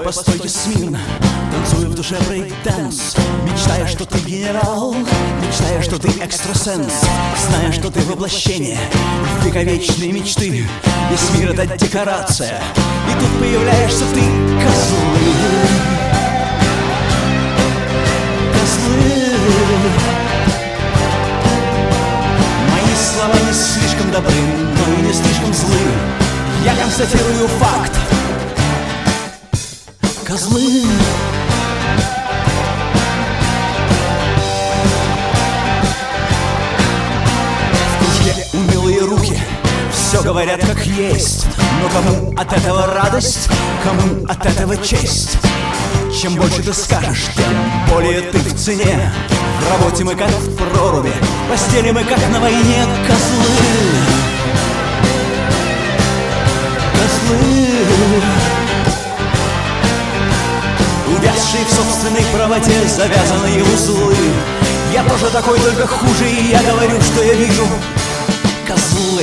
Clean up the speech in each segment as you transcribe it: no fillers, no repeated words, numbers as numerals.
постойте смирно, танцуя в душе брейк-данс, мечтая, что ты генерал, мечтая, что ты экстрасенс, зная, что ты воплощение вековечной мечты. Весь мир — это декорация, и тут появляешься ты, козлы. Козлы. Мои слова не слишком добры, но и не слишком злы. Я констатирую факт. Козлы. В кружке умелые руки все говорят как есть, но кому от этого радость, кому от этого честь? Чем больше ты скажешь, тем более ты в цене. В работе мы как в проруби, в постели мы как на войне. Козлы. Козлы. Увязшие в собственной правоте завязанные узлы. Я тоже такой, только хуже, и я говорю, что я вижу. Козлы.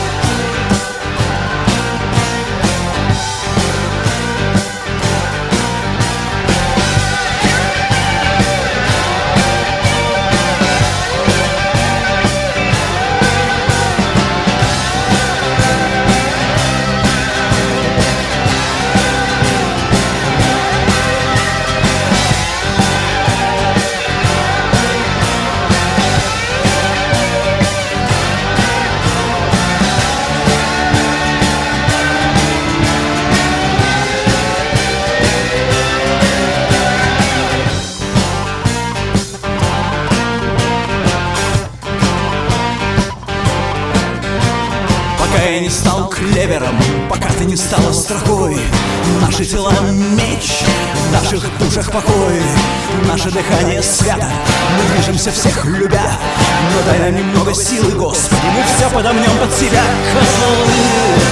Пока я не стал клевером, пока ты не стала строкой, наши тела меч, в наших душах покой, наше дыхание свято, мы движемся всех любя. Но дай нам немного силы, Господи, мы все подомнем под себя. Козлы.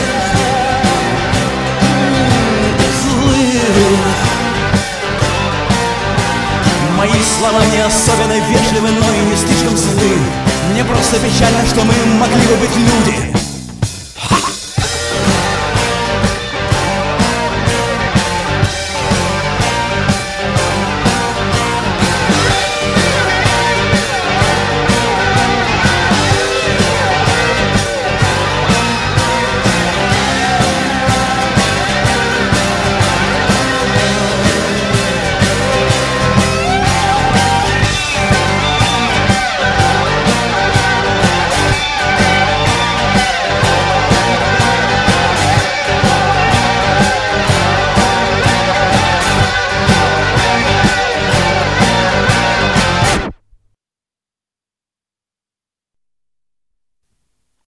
Козлы. Мои слова не особенно вежливы, но и не слишком злы. Мне просто печально, что мы могли бы быть люди.